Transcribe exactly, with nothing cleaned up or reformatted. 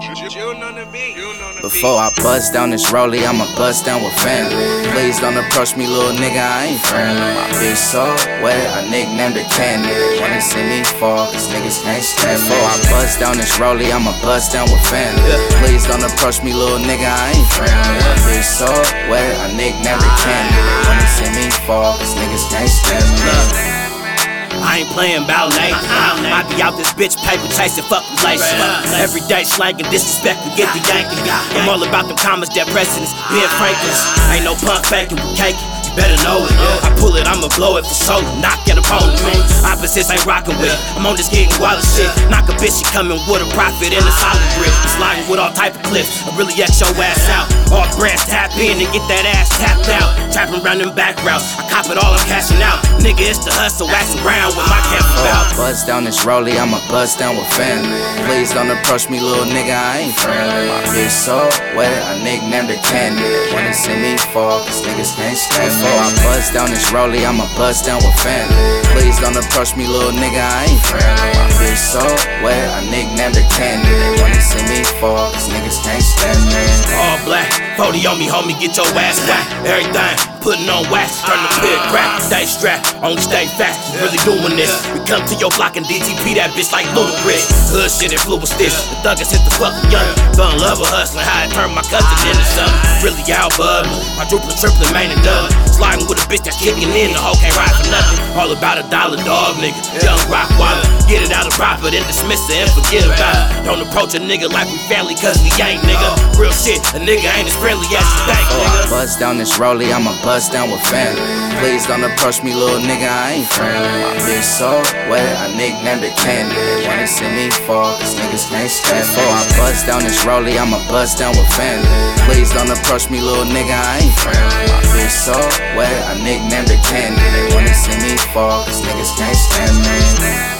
Before I bust down this rollie, I'ma bust down with family. Please don't approach me, little nigga, I ain't friendly. My bitch so wet, I nicknamed her Candy. Wanna see me fall, cause niggas can't stand me. Before I bust down this rollie, I'ma bust down with family. Please don't approach me, little nigga, I ain't friendly. My bitch so wet, I nicknamed her Candy. Wanna see me fall, cause niggas can't stand me. I ain't playing bout late. I be out this bitch paper chasing fuck relation. Every day slanging disrespect and get the yanking. I'm all about them commas, dead presidents, being Franklins. Ain't no punk faking, we caking. Better know it. I pull it, I'ma blow it for sure. Knock an opponent, man. Opposites ain't rockin' with. I'm on this getting wild as shit. Knock a bitch, she coming with a profit and a solid grip. Sliding with all type of clips. I really X your ass out. All brands tap in and get that ass tapped out. Trapping around them back routes. I cop it all, I'm cashing out. Nigga, it's the hustle, waxing brown with my camp about. Buzz down this rollie, I'ma buzz down with family. Please don't approach me, little nigga, I ain't friendly. My bitch so wet, I nicknamed her Candy. Wanna see me fall, cause niggas can't stand me. Before I bust down this rollie, I'ma bust down with family. Please don't approach me, little nigga, I ain't friendly. My bitch so wet, I nicknamed her Candy. They wanna see me fall, cause niggas can't stand me. All black, forty on me, homie, get your ass whacked. Everything, putting on wax, turn the pit crack. Stay strapped, only stay fast, really doing this. We come to your block and D T P that bitch like Ludacris. Hood shit influence this, the thuggers hit the fucking young. Fell in love with hustling, how I turned my cousin into something. Really out, bud, my drupal triplet, main and dub. Sliding with a bitch that's kicking in, the hoe can't ride for nothing. All about a dollar dog, nigga. Young rock waller. Get it out of proper, then dismiss it and forget about it. Don't approach a nigga like we family, cause we ain't, nigga. Real shit, a nigga ain't as friendly as you think, nigga. Buzz down this rollie, I'ma buzz down with family. Please don't approach me, little nigga, I ain't friendly. My bitch so wet, I nicknamed her Candy. Wanna see me fall, cause niggas can't stand me. Before I buzz down this rollie, I'ma buzz down with family. Please don't approach me, little nigga, I ain't friendly. My bitch so wet, I nicknamed her Candy. They wanna see me fall, cause niggas can't stand me.